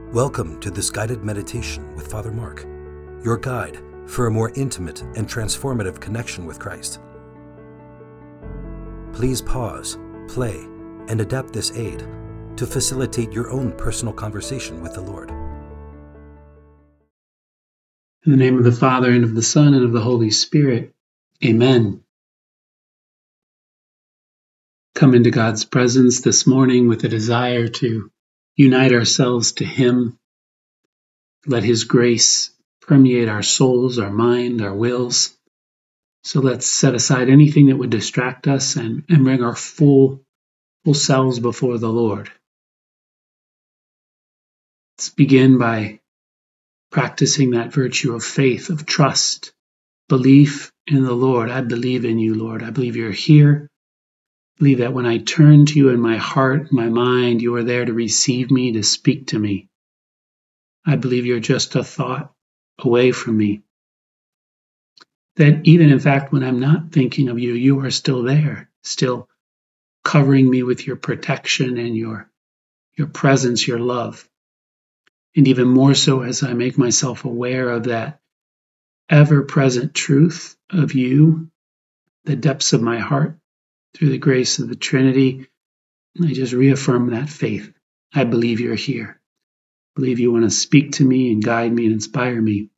Welcome to this guided meditation with Father Mark, your guide for a more intimate and transformative connection with Christ. Please pause, play, and adapt this aid to facilitate your own personal conversation with the Lord. In the name of the Father, and of the Son, and of the Holy Spirit. Amen. Come into God's presence this morning with a desire to unite ourselves to Him. Let His grace permeate our souls, our mind, our wills. So let's set aside anything that would distract us and bring our full selves before the Lord. Let's begin by practicing that virtue of faith, of trust, belief in the Lord. I believe in you, Lord. I believe you're here. I believe that when I turn to you in my heart, my mind, you are there to receive me, to speak to me. I believe you're just a thought away from me. That even in fact, when I'm not thinking of you, you are still there, still covering me with your protection and your presence, your love. And even more so as I make myself aware of that ever-present truth of you, the depths of my heart, through the grace of the Trinity, I just reaffirm that faith. I believe you're here. I believe you want to speak to me and guide me and inspire me.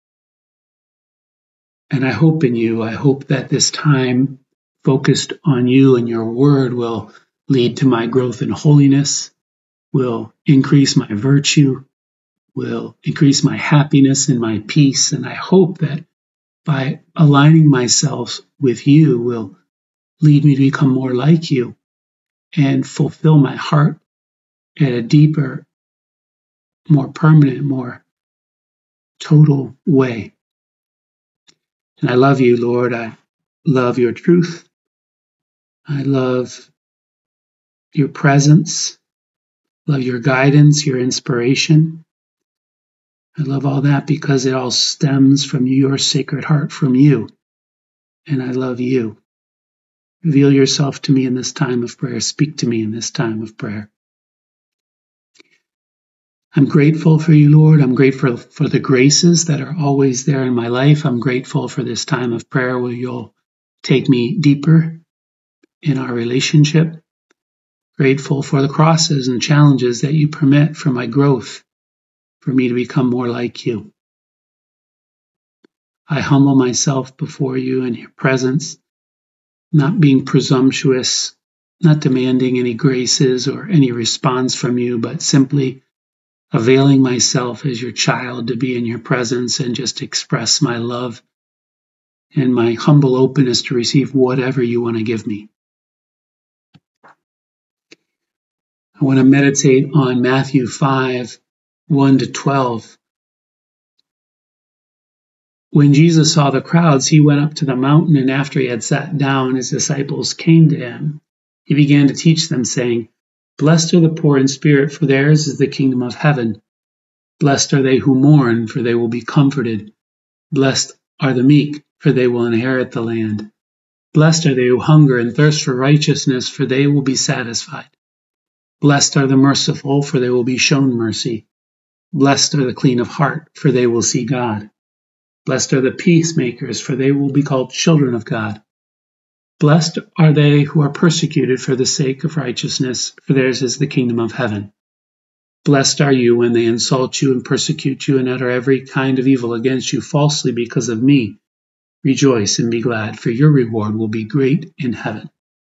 And I hope in you. I hope that this time focused on you and your word will lead to my growth in holiness, will increase my virtue, will increase my happiness and my peace. And I hope that by aligning myself with you will lead me to become more like you and fulfill my heart at a deeper, more permanent, more total way. And I love you, Lord. I love your truth. I love your presence. Love your guidance, your inspiration. I love all that because it all stems from your sacred heart, from you. And I love you. Reveal yourself to me in this time of prayer. Speak to me in this time of prayer. I'm grateful for you, Lord. I'm grateful for the graces that are always there in my life. I'm grateful for this time of prayer where you'll take me deeper in our relationship. Grateful for the crosses and challenges that you permit for my growth, for me to become more like you. I humble myself before you in your presence, not being presumptuous, not demanding any graces or any response from you, but simply availing myself as your child to be in your presence and just express my love and my humble openness to receive whatever you want to give me. I want to meditate on Matthew 5, 1-12. When Jesus saw the crowds, he went up to the mountain, and after he had sat down, his disciples came to him. He began to teach them, saying, "Blessed are the poor in spirit, for theirs is the kingdom of heaven. Blessed are they who mourn, for they will be comforted. Blessed are the meek, for they will inherit the land. Blessed are they who hunger and thirst for righteousness, for they will be satisfied. Blessed are the merciful, for they will be shown mercy. Blessed are the clean of heart, for they will see God. Blessed are the peacemakers, for they will be called children of God. Blessed are they who are persecuted for the sake of righteousness, for theirs is the kingdom of heaven. Blessed are you when they insult you and persecute you and utter every kind of evil against you falsely because of me. Rejoice and be glad, for your reward will be great in heaven."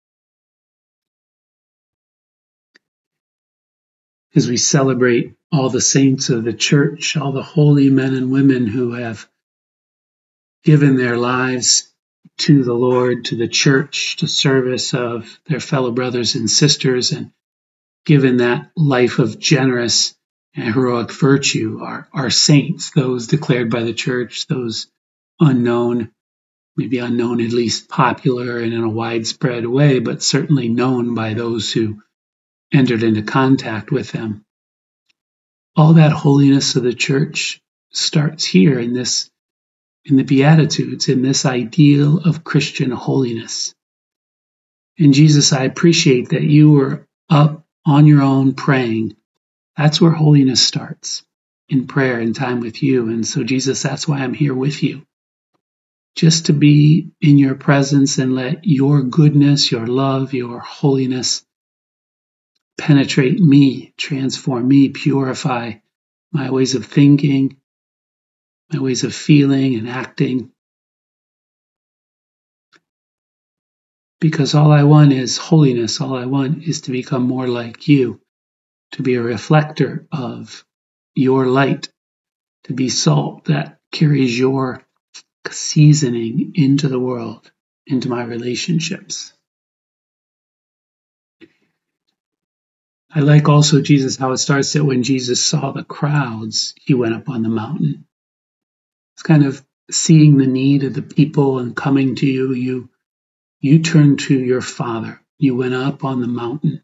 As we celebrate all the saints of the church, all the holy men and women who have given their lives to the Lord, to the church, to service of their fellow brothers and sisters, and given that life of generous and heroic virtue, are saints, those declared by the church, those unknown, maybe unknown, at least popular and in a widespread way, but certainly known by those who entered into contact with them. All that holiness of the church starts here in the Beatitudes, in this ideal of Christian holiness. And Jesus, I appreciate that you were up on your own praying That's where holiness starts, in prayer and time with you. And so, Jesus, that's why I'm here with you, just to be in your presence and let your goodness, your love, your holiness penetrate me, transform me, purify my ways of thinking, my ways of feeling and acting. Because all I want is holiness. All I want is to become more like you, to be a reflector of your light, to be salt that carries your seasoning into the world, into my relationships. I like also, Jesus, how it starts that when Jesus saw the crowds, he went up on the mountain. It's kind of seeing the need of the people and coming to you. You turned to your Father. You went up on the mountain.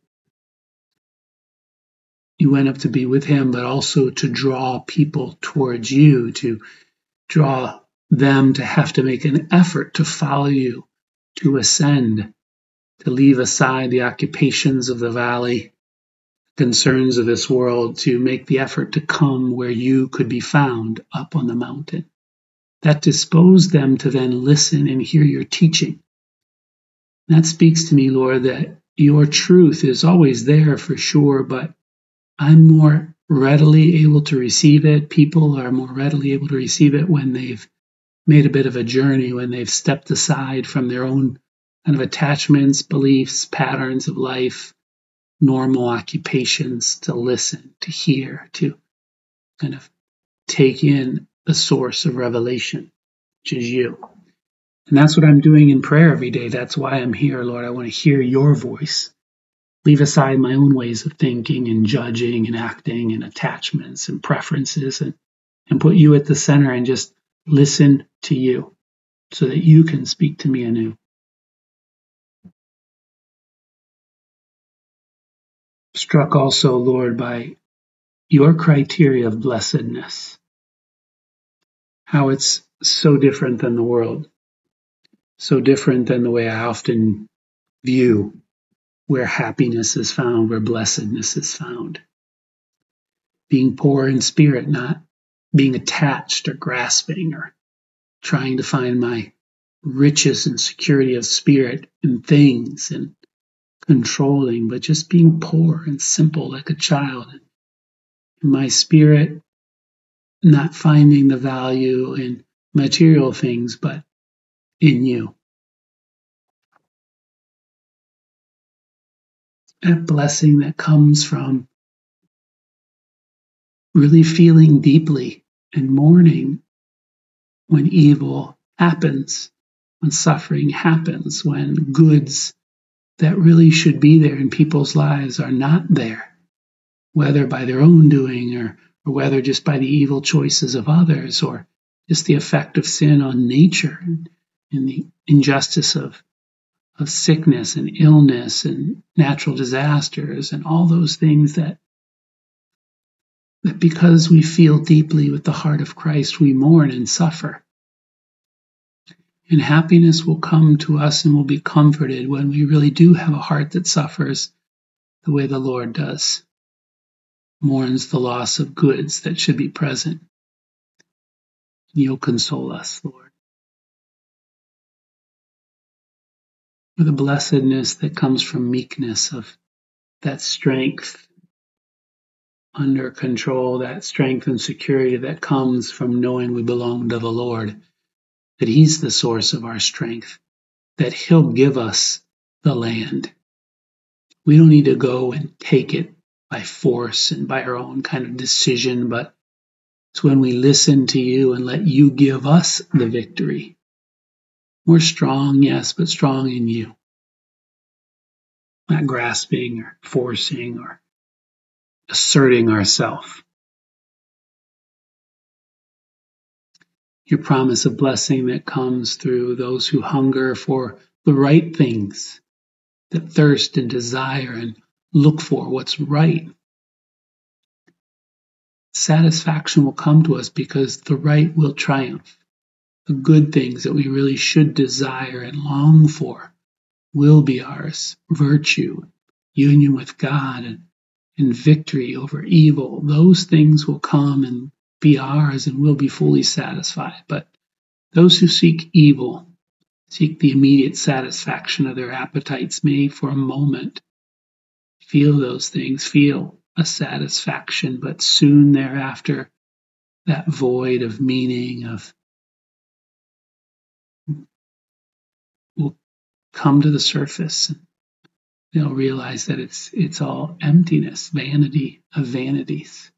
You went up to be with him, but also to draw people towards you, to draw them to have to make an effort to follow you, to ascend, to leave aside the occupations of the valley, concerns of this world, to make the effort to come where you could be found up on the mountain. That disposed them to then listen and hear your teaching. That speaks to me, Lord, that your truth is always there for sure, but I'm more readily able to receive it. People are more readily able to receive it when they've made a bit of a journey, when they've stepped aside from their own kind of attachments, beliefs, patterns of life, normal occupations, to listen, to hear, to kind of take in the source of revelation, which is you. And that's what I'm doing in prayer every day. That's why I'm here, Lord. I want to hear your voice. Leave aside my own ways of thinking and judging and acting and attachments and preferences, and put you at the center and just listen to you so that you can speak to me anew. Struck also, Lord, by your criteria of blessedness, how it's so different than the world, so different than the way I often view where happiness is found, where blessedness is found. Being poor in spirit, not being attached or grasping or trying to find my riches and security of spirit in things and controlling, but just being poor and simple like a child. In my spirit, not finding the value in material things, but in you. That blessing that comes from really feeling deeply and mourning when evil happens, when suffering happens, when goods that really should be there in people's lives are not there, whether by their own doing or whether just by the evil choices of others, or just the effect of sin on nature and the injustice of sickness and illness and natural disasters and all those things that because we feel deeply with the heart of Christ, we mourn and suffer. And happiness will come to us and will be comforted when we really do have a heart that suffers the way the Lord does, mourns the loss of goods that should be present. And you'll console us, Lord. For the blessedness that comes from meekness, of that strength under control, that strength and security that comes from knowing we belong to the Lord, that He's the source of our strength, that He'll give us the land. We don't need to go and take it by force and by our own kind of decision, but it's when we listen to you and let you give us the victory. We're strong, yes, but strong in you. Not grasping or forcing or asserting ourselves. Your promise of blessing that comes through those who hunger for the right things, that thirst and desire and look for what's right. Satisfaction will come to us because the right will triumph. The good things that we really should desire and long for will be ours. Virtue, union with God, and victory over evil. Those things will come and be ours, and we'll be fully satisfied. But those who seek evil seek the immediate satisfaction of their appetites, may for a moment feel those things, feel a satisfaction, but soon thereafter that void of meaning will come to the surface. They'll realize that it's all emptiness, vanity of vanities.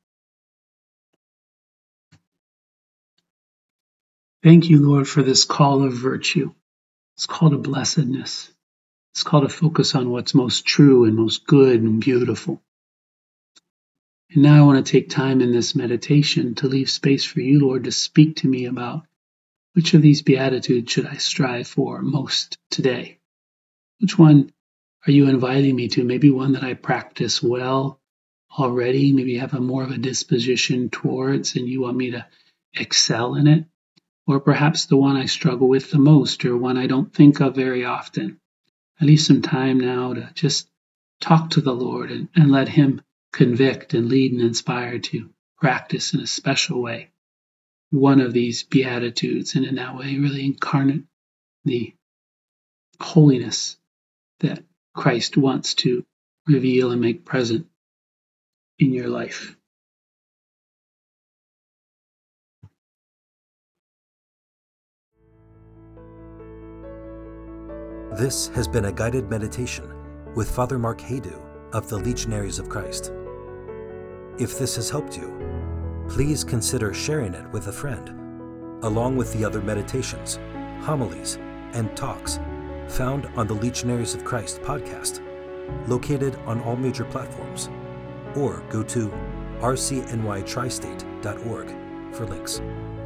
Thank you, Lord, for this call of virtue. It's called a blessedness. It's called a focus on what's most true and most good and beautiful. And now I want to take time in this meditation to leave space for you, Lord, to speak to me about which of these beatitudes should I strive for most today? Which one are you inviting me to? Maybe one that I practice well already, maybe have more of a disposition towards and you want me to excel in it. Or perhaps the one I struggle with the most, or one I don't think of very often. I leave some time now to just talk to the Lord and let Him convict and lead and inspire to practice in a special way one of these beatitudes, and in that way really incarnate the holiness that Christ wants to reveal and make present in your life. This has been a guided meditation with Father Mark Haydu of the Legionaries of Christ. If this has helped you, please consider sharing it with a friend, along with the other meditations, homilies, and talks found on the Legionaries of Christ podcast, located on all major platforms, or go to rcnytristate.org for links.